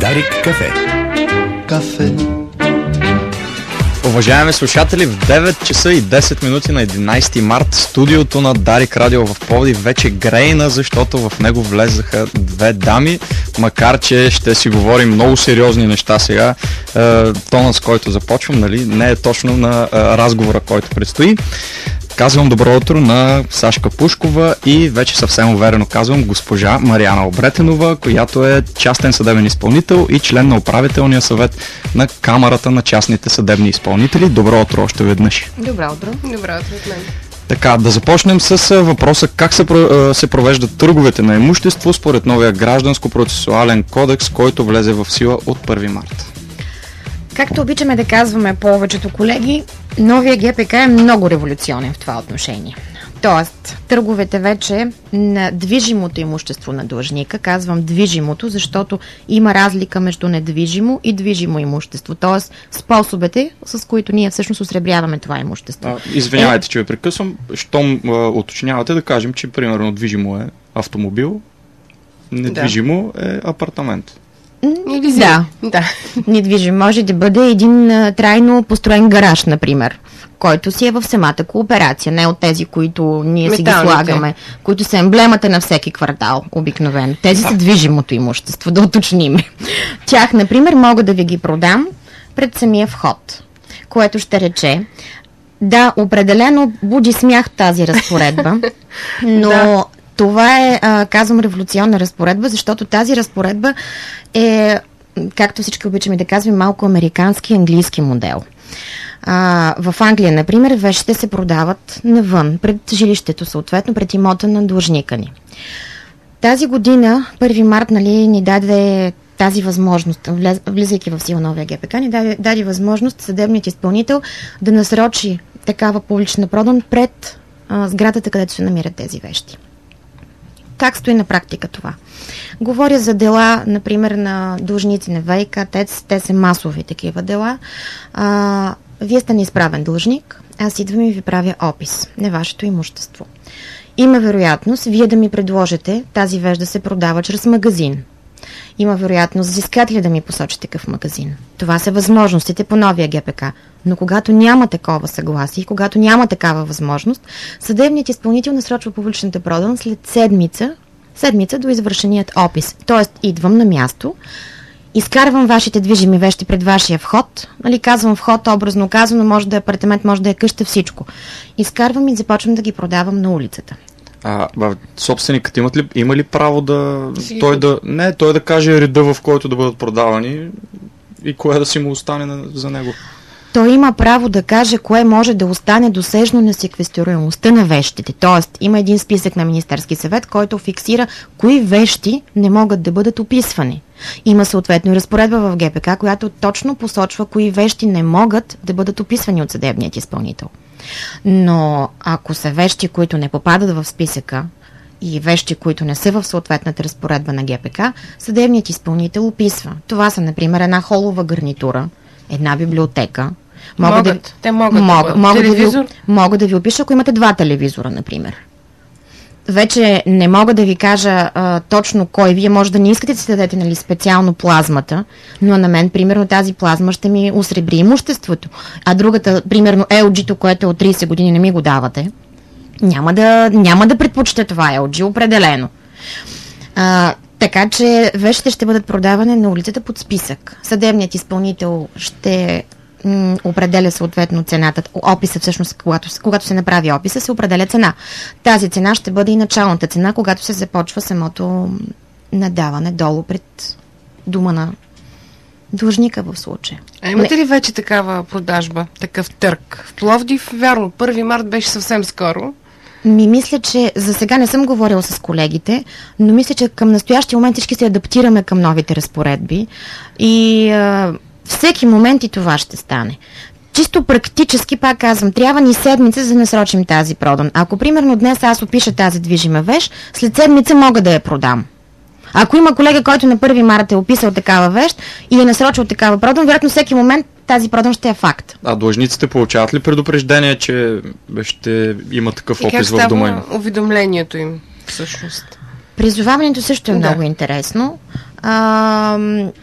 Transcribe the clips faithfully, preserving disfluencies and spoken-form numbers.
Дарик кафе. Кафе. Уважаеми слушатели, в девет часа и десет минути на единайсети март студиото на Дарик Радио в Пловдив вече грейна, защото в него влезаха две дами, макар че ще си говорим много сериозни неща сега. Е, тонът, с който започвам, нали, не е точно на е, разговора, който предстои. Казвам добро утро на Сашка Пушкова и вече съвсем уверено казвам госпожа Мариана Обретенова, която е частен съдебен изпълнител и член на управителния съвет на Камарата на частните съдебни изпълнители. Добро утро още веднъж. Добро утро. Добро утро от мен. Така, да започнем с въпроса как се, се провеждат търговете на имущество според новия гражданско-процесуален кодекс, който влезе в сила от първи март. Както обичаме да казваме повечето колеги, новия ГПК е много революционен в това отношение. Тоест, търговете вече на движимото имущество на длъжника, казвам движимото, защото има разлика между недвижимо и движимо имущество, т.е. способите, с които ние всъщност осребряваме това имущество. А, извинявайте, е... че ви прекъсвам. Щом а, уточнявате да кажем, че примерно движимо е автомобил, недвижимо да. е апартамент. Или да. да. Недвижим може да бъде един а, трайно построен гараж, например, който си е в самата кооперация, не от тези, които ние си ги слагаме, които са емблемата на всеки квартал, обикновено. Тези са движимото имущество, да уточним. Тях, например, мога да ви ги продам пред самия вход, което ще рече, да, определено буди смях тази разпоредба, но... да. Това е, а, казвам, революционна разпоредба, защото тази разпоредба е, както всички обичаме да казваме, малко американски английски модел. А, в Англия, например, вещите се продават навън, пред жилището, съответно, пред имота на длъжника ни. Тази година, първи март, нали, ни даде тази възможност, влез, влизайки в сила новия ГПК, ни даде, даде възможност съдебният изпълнител да насрочи такава публична продан пред а, сградата, където се намират тези вещи. Как стои на практика това? Говоря за дела, например, на длъжници на ВиК, те, те са масови такива дела. А, вие сте неизправен длъжник, аз идвам и ви правя опис на вашето имущество. Има вероятност вие да ми предложите тази вещ да се продава чрез магазин. Има вероятност взискатели да ми посочи такъв магазин. Това са възможностите по новия ГПК. Но когато няма такова съгласие, когато няма такава възможност, съдебният изпълнител насрочва публичната продан след седмица, седмица до извършеният опис. Тоест, идвам на място, изкарвам вашите движими вещи пред вашия вход, нали, казвам вход, образно казано, може да е апартамент, може да е къща, всичко. Изкарвам и започвам да ги продавам на улицата. А, а собственикът имат ли, има ли право да той да, не, той да каже реда, в който да бъдат продавани и кое да си му остане на, за него? Той има право да каже кое може да остане досежно на секвестируемостта на вещите. Тоест, има един списък на Министерски съвет, който фиксира кои вещи не могат да бъдат описвани. Има съответно разпоредба в ГПК, която точно посочва кои вещи не могат да бъдат описвани от съдебният изпълнител. Но ако са вещи, които не попадат в списъка и вещи, които не са в съответната разпоредба на ГПК, съдебният изпълнител описва. Това са, например, една холова гарнитура, една библиотека. Могат, могат да, те могат мог, да мога, да ви, мога да ви опиша, ако имате два телевизора, например. Вече не мога да ви кажа а, точно кой. Вие може да не искате да си дадете, нали, специално плазмата, но на мен, примерно, тази плазма ще ми осребри имуществото. А другата, примерно, ел джи-то, което от трийсет години не ми го давате, няма да, няма да предпочете това ел джи, определено. А, така че вещите ще бъдат продавани на улицата под списък. Съдебният изпълнител ще м- определя съответно цената. Описа всъщност, когато, когато се направи описа, се определя цена. Тази цена ще бъде и началната цена, когато се започва самото надаване долу пред дома на длъжника в случая. А имате ли вече такава продажба, такъв търг? В Пловдив, вярно, първи март беше съвсем скоро. Ми мисля, че за сега не съм говорила с колегите, но мисля, че към настоящия момент всички се адаптираме към новите разпоредби и а, всеки момент и това ще стане. Чисто практически, пак казвам, трябва ни седмица за да насрочим тази продан. Ако примерно днес аз опиша тази движима вещ, след седмица мога да я продам. Ако има колега, който на първи март е описал такава вещ и е насрочил такава продан, вероятно всеки момент тази продан ще е факт. А длъжниците получават ли предупреждение, че ще има такъв и опис в дома им? И как става уведомлението им всъщност? Призоваването също е да. много интересно. А,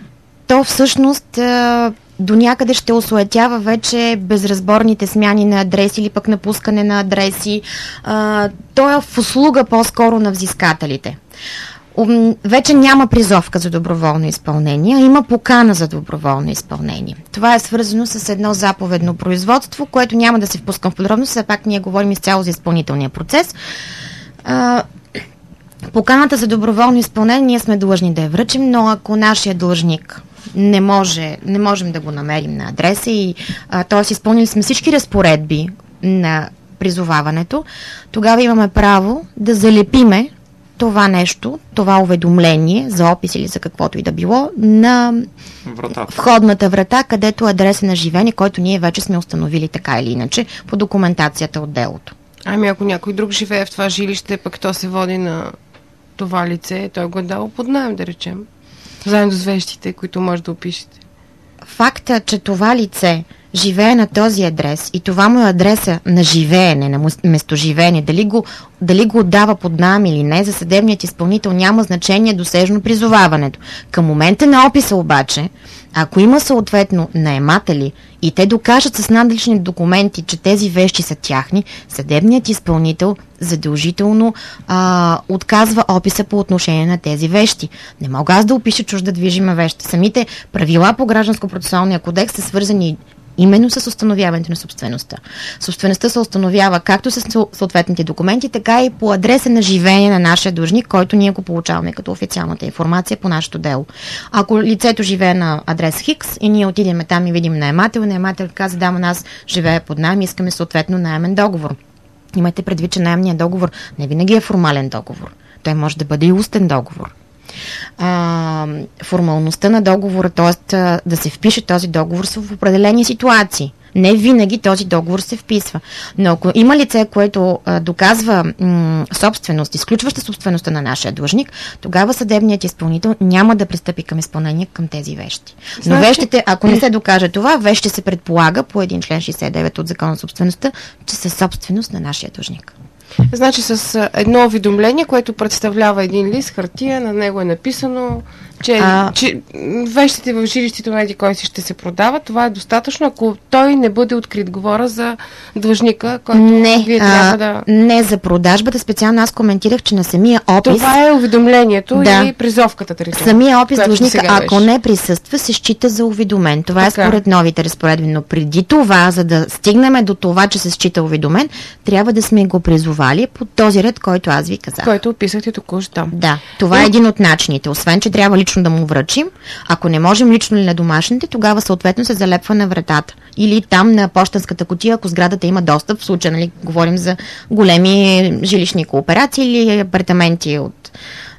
то всъщност а, до някъде ще осуетява вече безразборните смяни на адреси или пък напускане на адреси. А, то е в услуга по-скоро на взискателите. Вече няма призовка за доброволно изпълнение, а има покана за доброволно изпълнение. Това е свързано с едно заповедно производство, което няма да се впускам в подробност, все пак ние говорим изцяло за изпълнителния процес. А, поканата за доброволно изпълнение ние сме длъжни да я връчим, но ако нашия длъжник не може, не можем да го намерим на адреса и т.е. изпълнили сме всички разпоредби на призоваването, тогава имаме право да залепиме това нещо, това уведомление за опис или за каквото и да било на вратата. Входната врата, където е адреса на живеене, който ние вече сме установили така или иначе по документацията от делото. Ами ако някой друг живее в това жилище, пък то се води на това лице, той го е дал под наем, да речем, заедно с вещите, които може да опишете. Факта, че това лице живее на този адрес и това му е адреса на живеене, на местоживеене, дали го, дали го отдава под наем или не, за съдебният изпълнител няма значение досежно призоваването. Към момента на описа обаче, ако има съответно наематели и те докажат с надлични документи, че тези вещи са тяхни, съдебният изпълнител задължително а, отказва описа по отношение на тези вещи. Не мога аз да опиша чужда движима вещ. Самите правила по Гражданско-процесуалния кодекс са свързани именно с установяването на собствеността. Собствеността се установява както с съответните документи, така и по адреса на живеене на нашия длъжник, който ние го получаваме като официалната информация по нашето дело. Ако лицето живее на адрес Хикс и ние отидем там и видим наемател, наемател каза, да, но аз живея под наем, искаме съответно наемен договор. Имайте предвид, че наемният договор не винаги е формален договор. Той може да бъде и устен договор. А, формалността на договора, т.е. да се впише този договор са в определени ситуации. Не винаги този договор се вписва. Но ако има лице, което а, доказва м- собственост, изключваща собствеността на нашия длъжник, тогава съдебният изпълнител няма да пристъпи към изпълнение към тези вещи. Но значи... вещите, ако не се докаже това, вещи се предполага по един член шейсет и девет от Закона за собствеността, че са собственост на нашия длъжник. Значи с едно уведомление, което представлява един лист хартия, на него е написано, че, а... че вещите в жилището на еди кой си ще се продават. Това е достатъчно, ако той не бъде открит. Говоря за длъжника, който не, вие трябва да... Не за продажбата. Специално аз коментирах, че на самия опис... Това е уведомлението да. И призовката. Да речем, самия опис длъжника, ако не присъства, се счита за уведомен. Това така. Е според новите разпоредби. Но преди това, за да стигнем до това, че се счита уведомен, трябва да сме го призовали по този ред, който аз ви казах. Който описахте току-що. Да, това е един от начините. Освен, че трябва лично да му връчим, ако не можем лично или на домашните, тогава съответно се залепва на вратата. Или там на пощенската кутия, ако сградата има достъп, в случай, нали, говорим за големи жилищни кооперации или апартаменти от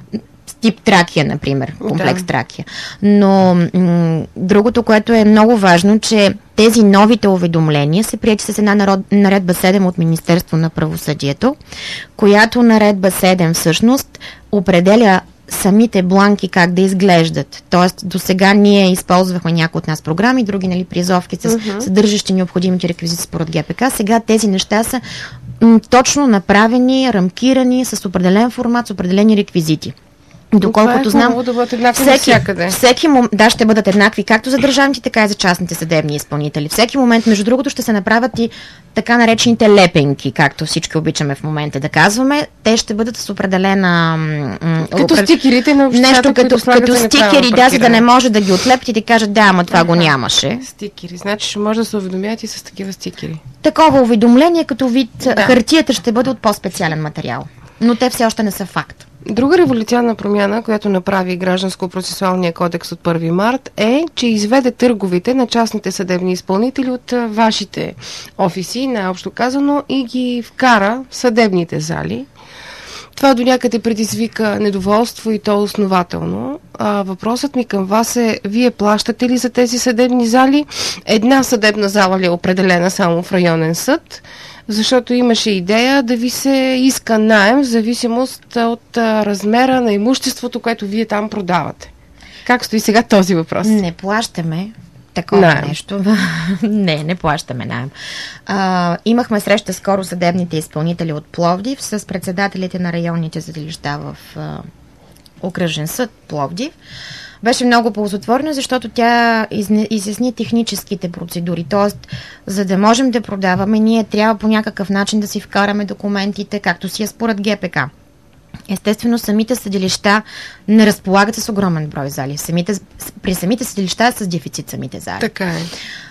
тип Тракия, например, комплекс да. Тракия. Но м- другото, което е много важно, че тези новите уведомления са приети с една народ, наредба седем от Министерство на правосъдието, която наредба седем всъщност определя самите бланки как да изглеждат. Тоест, до сега ние използвахме някои от нас програми, други, нали, призовки с uh-huh. съдържащи необходимите реквизити според ГПК. Сега тези неща са м- точно направени, рамкирани с определен формат, с определени реквизити. Доколкото е знам, да бъдат еднакви всеки, всеки мом... да, ще бъдат еднакви както за държавните, така и за частните съдебни изпълнители. Всеки момент, между другото, ще се направят и така наречените лепенки, както всички обичаме в момента да казваме. Те ще бъдат с определена... М- като опред... стикерите на общината, нещо като, като стикери, да, за да не може да ги отлепят и да кажат, да, ама това а, го нямаше. Стикери, значи ще може да се уведомят и с такива стикери. Такова уведомление като вид да. Хартията ще бъде от по-специален материал. Но те все още не са факт. Друга революционна промяна, която направи Гражданско-процесуалния кодекс от първи март, е, че изведе търговите на частните съдебни изпълнители от вашите офиси, най-общо казано, и ги вкара в съдебните зали. Това до някъде предизвика недоволство и то основателно. А, въпросът ми към вас е, вие плащате ли за тези съдебни зали? Една съдебна зала ли е определена само в районен съд? Защото имаше идея да ви се иска наем в зависимост от а, размера на имуществото, което вие там продавате. Как стои сега този въпрос? Не плащаме такова наем. Нещо. не, не плащаме наем. А, имахме среща скоро съдебните изпълнители от Пловдив с председателите на районните съдилища в а, окръжен съд Пловдив. Беше много ползотворна, защото тя изясни техническите процедури. Тоест, за да можем да продаваме, ние трябва по някакъв начин да си вкараме документите, както си е според Г П К. Естествено, самите съдилища не разполагат с огромен брой зали. Самите, при самите съдилища е с дефицит самите зали. Така е.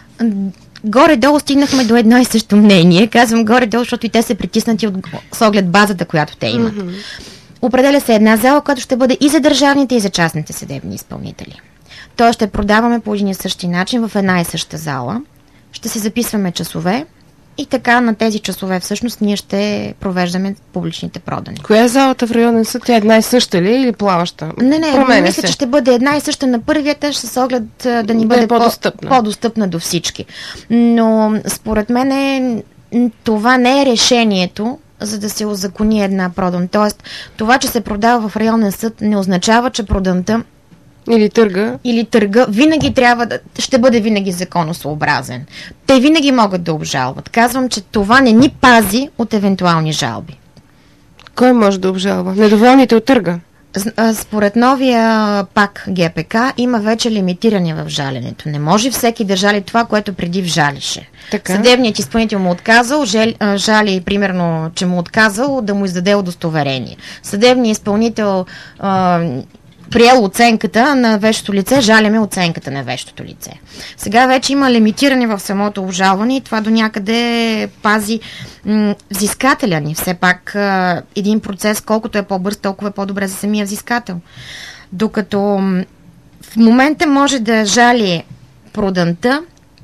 Горе-долу стигнахме до едно и също мнение. Казвам горе-долу, защото и те са притиснати от, с оглед базата, която те имат. Mm-hmm. Определя се една зала, която ще бъде и за държавните, и за частните съдебни изпълнители. Тоест ще продаваме по един и същи начин в една и съща зала. Ще се записваме часове и така на тези часове всъщност ние ще провеждаме публичните продани. Коя е залата в районен съд? Тя е една и съща ли или плаваща? Не, не, Променя мисля, се. че ще бъде една и съща на първия етаж с оглед да ни да бъде е по-достъпна. по-достъпна до всички. Но според мен е, това не е решението, за да се узакони една продан. Тоест, това, че се продава в районен съд, не означава, че проданта Или търга. Или търга винаги трябва да, ще бъде винаги законосъобразен. Те винаги могат да обжалват. Казвам, че това не ни пази от евентуални жалби. Кой може да обжалва? Недоволните от търга? Според новия пак Г П К има вече лимитиране в жаленето. Не може всеки да жали това, което преди вжалише. Така? Съдебният изпълнител му отказал, жали, жали примерно, че му отказал да му издаде удостоверение. Съдебният изпълнител а, приел оценката на вещото лице, жаляме оценката на вещото лице. Сега вече има лимитиране в самото обжалване и това до някъде пази м- взискателя ни. Все пак а, един процес, колкото е по-бърз, толкова е по-добре за самия взискател. Докато м- в момента може да жали проданта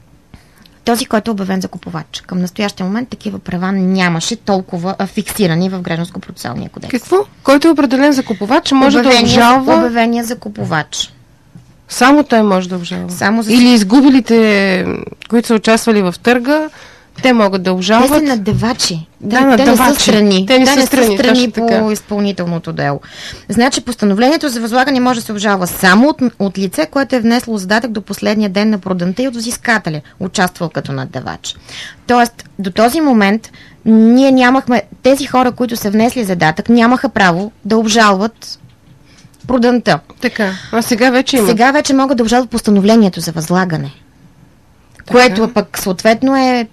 този, който е обявен за купувач. Към настоящия момент такива права нямаше толкова а, фиксирани в Гражданско-процесуалния кодекс. Какво? Който е определен за купувач, може обявение, да обжалва? Обявение за купувач. Само той може да обжалва? Само за... Или изгубилите, които са участвали в търга, те могат да обжалват? Те са наддавачи. Да, те, наддавачи. Те не са страни. Те не те са не страни, са страни по така. изпълнителното дело. Значи постановлението за възлагане може да се обжалва само от, от лице, което е внесло задатък до последния ден на проданта и от взискателя, участвал като наддавач. Тоест, до този момент ние нямахме, тези хора, които са внесли задатък, нямаха право да обжалват проданта. Така, а сега вече има. Сега вече могат да обжалват постановлението за възлагане, така. Което пък съответно е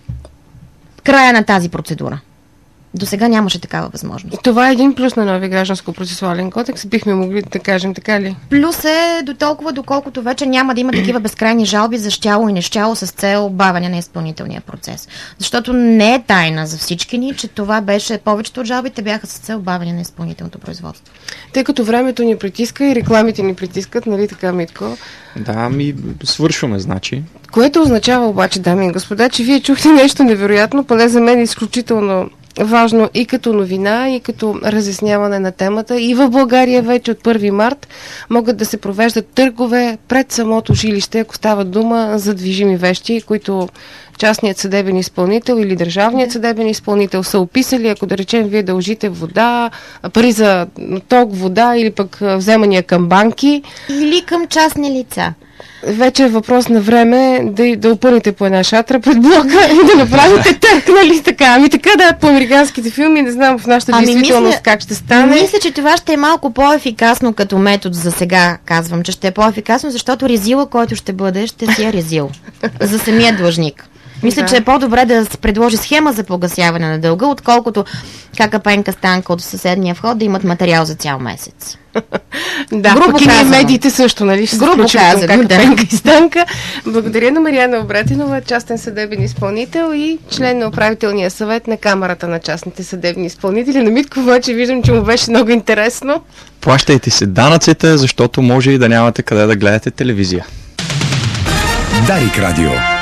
края на тази процедура. До сега нямаше такава възможност. Това е един плюс на нови гражданско-процесуален кодекс. Бихме могли да кажем така ли? Плюс е до толкова, доколкото вече няма да има такива безкрайни жалби за щяло и нещяло с цел бавяне на изпълнителния процес. Защото не е тайна за всички ни, че това беше, повечето от жалбите бяха с цел бавяне на изпълнителното производство. Тъй като времето ни притиска и рекламите ни притискат, нали така, Митко? Да, ми свършваме, значи. Което означава обаче, дами и господа, че вие чухте нещо невероятно, поне за мен изключително важно и като новина, и като разясняване на темата. И в България вече от първи март могат да се провеждат търгове пред самото жилище, ако става дума за движими вещи, които частният съдебен изпълнител или държавният съдебен изпълнител са описали. Ако да речем вие дължите вода, пари за ток, вода или пък вземания към банки. Или към частни лица. Вече е въпрос на време да, да опънете по една шатра пред блока и да направите търк, нали така? Ами така да, по американските филми, не знам в нашата ами действителност мисля, как ще стане. Мисля, че това ще е малко по-ефикасно като метод за сега, казвам, че ще е по-ефикасно, защото резила, който ще бъде, ще си е резил за самия длъжник. Мисля, да. че е по-добре да се предложи схема за погасяване на дълга, отколкото кака Пенка Станка от съседния вход да имат материал за цял месец. Да, грубо пък и медиите също, нали? Ще грубо казано, кака да. Пенка и Станка. Благодаря на Мариана Обратинова, частен съдебен изпълнител и член на управителния съвет на Камарата на частните съдебни изпълнители. На Митко обаче виждам, че му беше много интересно. Плащайте си данъците, защото може и да нямате къде да гледате телевизия. Дарик Радио.